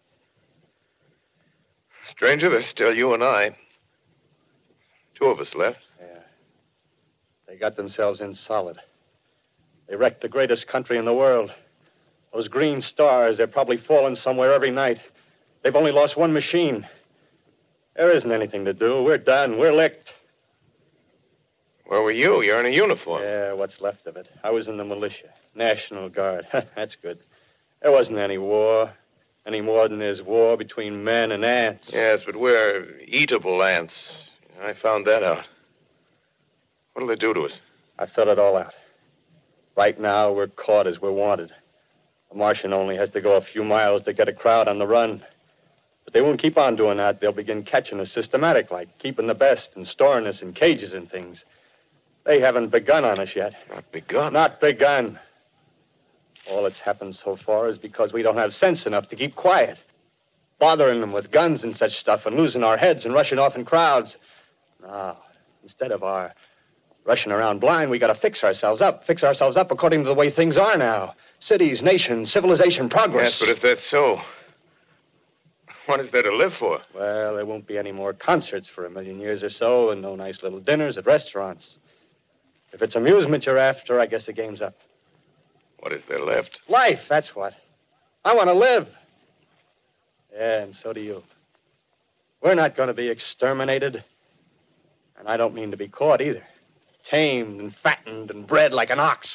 Stranger, there's still you and I. 2 of us left. Yeah. They got themselves in solid. They wrecked the greatest country in the world. Those green stars, they're probably falling somewhere every night. They've only lost one machine. There isn't anything to do. We're done. We're licked. Where were you? You're in a uniform. Yeah, what's left of it. I was in the militia. National Guard. That's good. There wasn't any war. Any more than there's war between men and ants. Yes, but we're eatable ants. I found that out. What'll they do to us? I thought it all out. Right now, we're caught as we're wanted. A Martian only has to go a few miles to get a crowd on the run. But they won't keep on doing that. They'll begin catching us systematic, like keeping the best and storing us in cages and things. They haven't begun on us yet. Not begun? Not begun. All that's happened so far is because we don't have sense enough to keep quiet. Bothering them with guns and such stuff and losing our heads and rushing off in crowds. No, instead of our rushing around blind, we got to fix ourselves up. Fix ourselves up according to the way things are now. Cities, nations, civilization, progress. Yes, but if that's so, what is there to live for? Well, there won't be any more concerts for 1 million years or so and no nice little dinners at restaurants. If it's amusement you're after, I guess the game's up. What is there left? Life, that's what. I want to live. Yeah, and so do you. We're not going to be exterminated. And I don't mean to be caught either. Tamed and fattened and bred like an ox.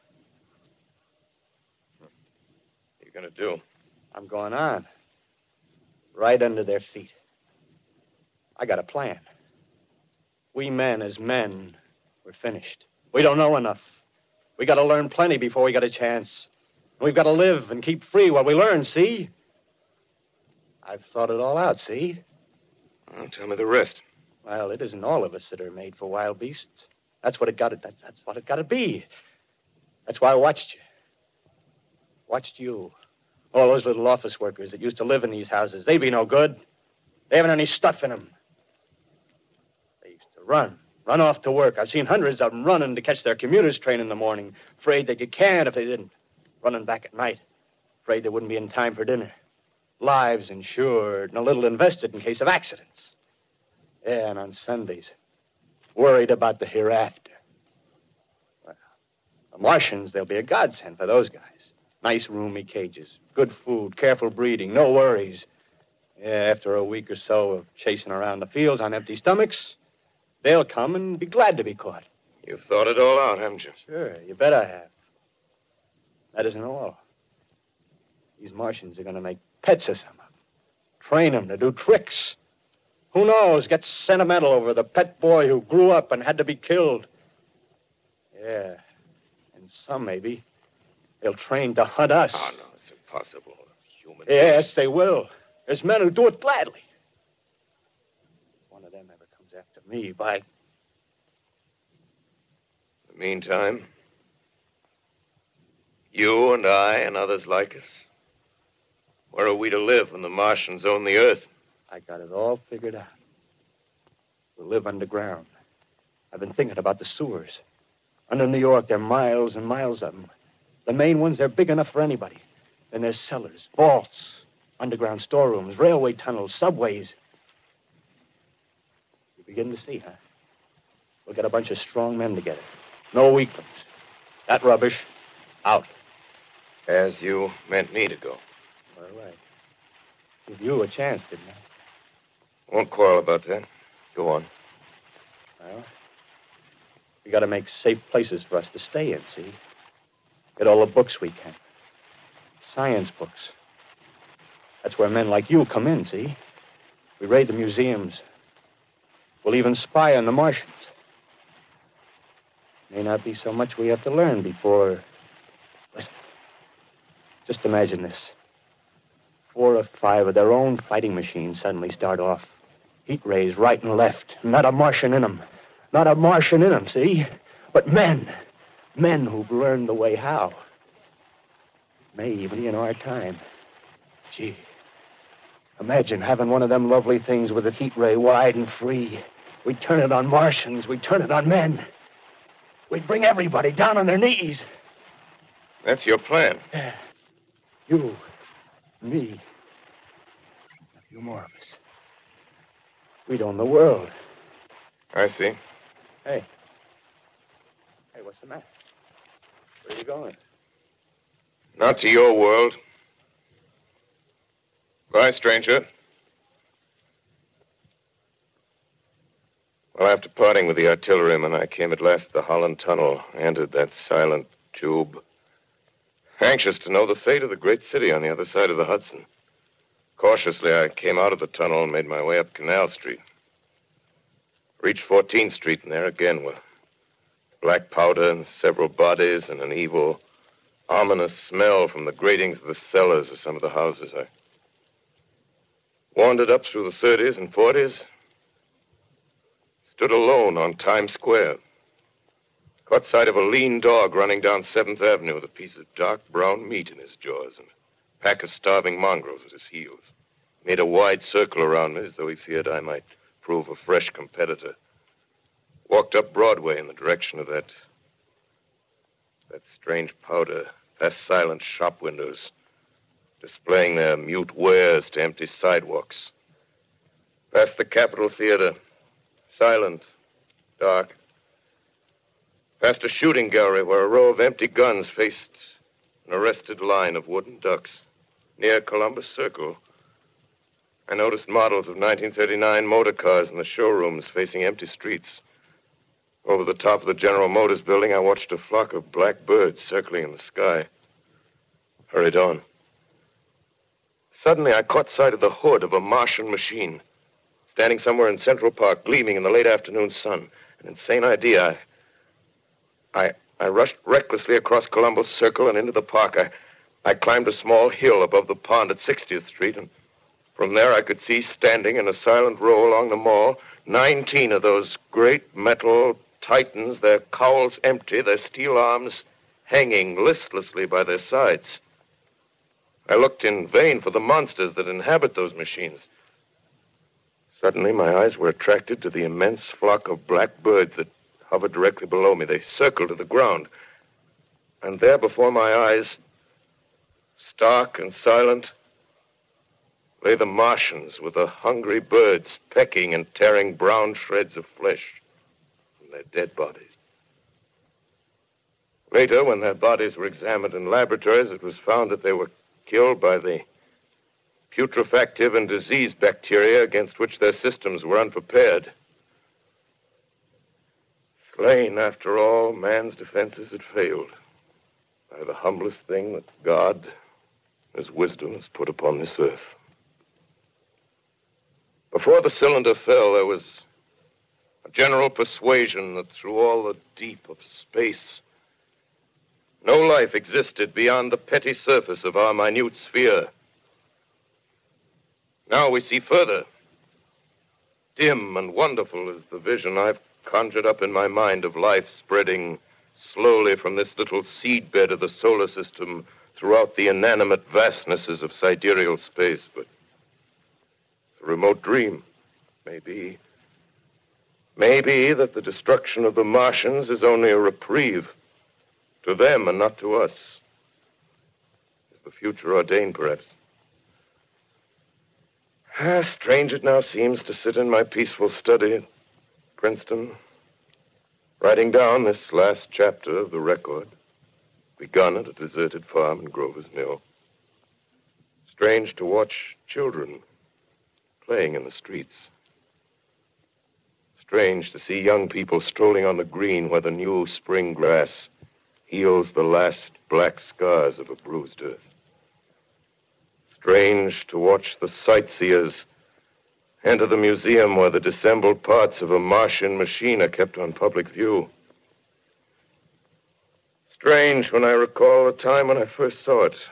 What are you going to do? I'm going on. Right under their feet. I got a plan. We men as men, we're finished. We don't know enough. We got to learn plenty before we got a chance. We've got to live and keep free while we learn, see? I've thought it all out, see? Well, tell me the rest. Well, it isn't all of us that are made for wild beasts. That's what it got to. That's what it got to be. That's why I watched you. Watched you. All those little office workers that used to live in these houses. They be no good. They haven't any stuff in them. They used to run Run off to work. I've seen hundreds of them running to catch their commuter's train in the morning, afraid they'd get canned if they didn't. Running back at night, afraid they wouldn't be in time for dinner. Lives insured and a little invested in case of accidents. Yeah, and on Sundays, worried about the hereafter. Well, the Martians, they'll be a godsend for those guys. Nice roomy cages, good food, careful breeding, no worries. Yeah, after a week or so of chasing around the fields on empty stomachs, they'll come and be glad to be caught. You've thought it all out, haven't you? Sure, you bet I have. That isn't all. These Martians are going to make pets of some of them. Train them to do tricks. Who knows, get sentimental over the pet boy who grew up and had to be killed. Yeah, and some maybe they'll train to hunt us. Oh, no, it's impossible. Human Yes, they will. There's men who do it gladly. If one of them ever comes after me, by... In the meantime, you and I and others like us, where are we to live when the Martians own the Earth? I got it all figured out. We'll live underground. I've been thinking about the sewers. Under New York, there are miles and miles of them. The main ones, they're big enough for anybody. Then there's cellars, vaults, underground storerooms, railway tunnels, subways. You begin to see, huh? We'll get a bunch of strong men together. No weaklings. That rubbish, out. As you meant me to go. All right. Give you a chance, didn't I? Won't quarrel about that. Go on. Well, we got to make safe places for us to stay in, see? Get all the books we can. Science books. That's where men like you come in, see? We raid the museums. We'll even spy on the Martians. May not be so much we have to learn before... Listen. Just imagine this. 4 or 5 of their own fighting machines suddenly start off. Heat rays right and left. Not a Martian in them. Not a Martian in them, see? But men. Men who've learned the way how. May even be in our time. Gee. Imagine having one of them lovely things with its heat ray wide and free. We'd turn it on Martians. We'd turn it on men. We'd bring everybody down on their knees. That's your plan. Yeah. You. Me. A few more of us. We'd own the world. I see. Hey. Hey, what's the matter? Where are you going? Not to your world. Bye, stranger. Well, after parting with the artilleryman, I came at last to the Holland Tunnel, entered that silent tube, anxious to know the fate of the great city on the other side of the Hudson. Cautiously, I came out of the tunnel and made my way up Canal Street. Reached 14th Street, and there again were black powder and several bodies and an evil, ominous smell from the gratings of the cellars of some of the houses. I wandered up through the 30s and 40s, stood alone on Times Square, caught sight of a lean dog running down 7th Avenue with a piece of dark brown meat in his jaws and a pack of starving mongrels at his heels. Made a wide circle around me as though he feared I might prove a fresh competitor. Walked up Broadway in the direction of that strange powder, past silent shop windows, displaying their mute wares to empty sidewalks. Past the Capitol Theater, silent, dark. Past a shooting gallery where a row of empty guns faced an arrested line of wooden ducks. Near Columbus Circle, I noticed models of 1939 motor cars in the showrooms facing empty streets. Over the top of the General Motors building, I watched a flock of black birds circling in the sky. Hurried on. Suddenly, I caught sight of the hood of a Martian machine, standing somewhere in Central Park, gleaming in the late afternoon sun. An insane idea. I rushed recklessly across Columbus Circle and into the park. I climbed a small hill above the pond at 60th Street, and from there I could see standing in a silent row along the mall 19 of those great metal titans, their cowls empty, their steel arms hanging listlessly by their sides. I looked in vain for the monsters that inhabit those machines. Suddenly, my eyes were attracted to the immense flock of black birds that hovered directly below me. They circled to the ground. And there before my eyes, stark and silent, lay the Martians with the hungry birds pecking and tearing brown shreds of flesh from their dead bodies. Later, when their bodies were examined in laboratories, it was found that they were killed by the putrefactive and disease bacteria against which their systems were unprepared. Slain, after all, man's defenses had failed by the humblest thing that God, His wisdom, has put upon this earth. Before the cylinder fell, there was a general persuasion that through all the deep of space, no life existed beyond the petty surface of our minute sphere. Now we see further. Dim and wonderful is the vision I've conjured up in my mind of life spreading slowly from this little seedbed of the solar system throughout the inanimate vastnesses of sidereal space. But it's a remote dream. Maybe that the destruction of the Martians is only a reprieve to them and not to us. Is the future ordained, perhaps? Strange it now seems to sit in my peaceful study at Princeton, writing down this last chapter of the record, begun at a deserted farm in Grover's Mill. Strange to watch children playing in the streets. Strange to see young people strolling on the green where the new spring grass heals the last black scars of a bruised earth. Strange to watch the sightseers enter the museum where the dissembled parts of a Martian machine are kept on public view. Strange when I recall the time when I first saw it.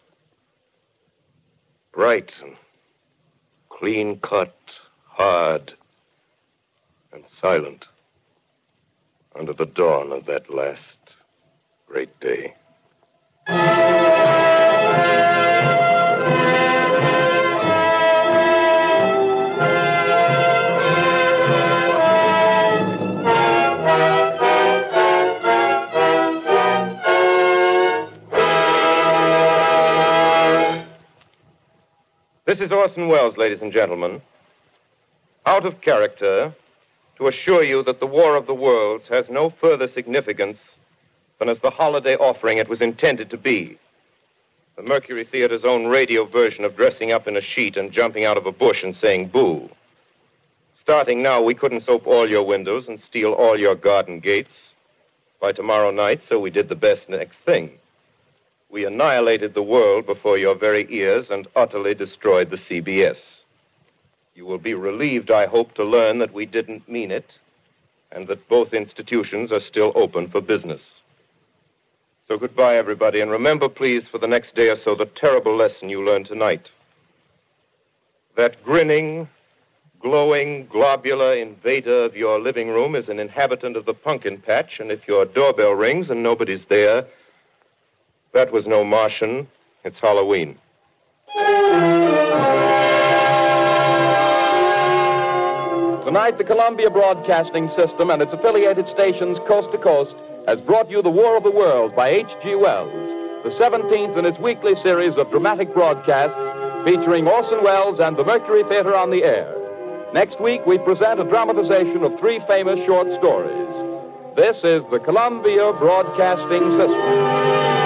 Bright and clean-cut, hard and silent under the dawn of that last great day. This is Orson Welles, ladies and gentlemen, out of character to assure you that the War of the Worlds has no further significance than as the holiday offering it was intended to be. The Mercury Theater's own radio version of dressing up in a sheet and jumping out of a bush and saying boo. Starting now, we couldn't soap all your windows and steal all your garden gates by tomorrow night, so we did the best next thing. We annihilated the world before your very ears and utterly destroyed the CBS. You will be relieved, I hope, to learn that we didn't mean it and that both institutions are still open for business. So goodbye, everybody, and remember, please, for the next day or so, the terrible lesson you learned tonight. That grinning, glowing, globular invader of your living room is an inhabitant of the pumpkin patch, and if your doorbell rings and nobody's there, that was no Martian. It's Halloween. Tonight, the Columbia Broadcasting System and its affiliated stations coast to coast has brought you The War of the Worlds by H.G. Wells, the 17th in its weekly series of dramatic broadcasts featuring Orson Welles and the Mercury Theater on the air. Next week, we present a dramatization of 3 famous short stories. This is the Columbia Broadcasting System.